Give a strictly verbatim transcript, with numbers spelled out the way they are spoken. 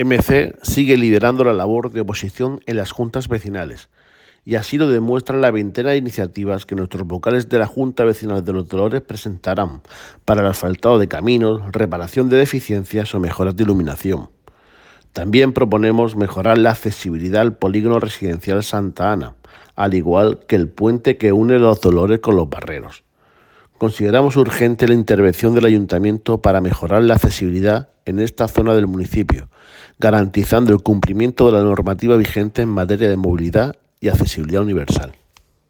M C sigue liderando la labor de oposición en las juntas vecinales, y así lo demuestran la veintena de iniciativas que nuestros vocales de la Junta Vecinal de Los Dolores presentarán para el asfaltado de caminos, reparación de deficiencias o mejoras de iluminación. También proponemos mejorar la accesibilidad al polígono residencial Santa Ana, al igual que el puente que une Los Dolores con Los Barreros. Consideramos urgente la intervención del Ayuntamiento para mejorar la accesibilidad en esta zona del municipio, garantizando el cumplimiento de la normativa vigente en materia de movilidad y accesibilidad universal.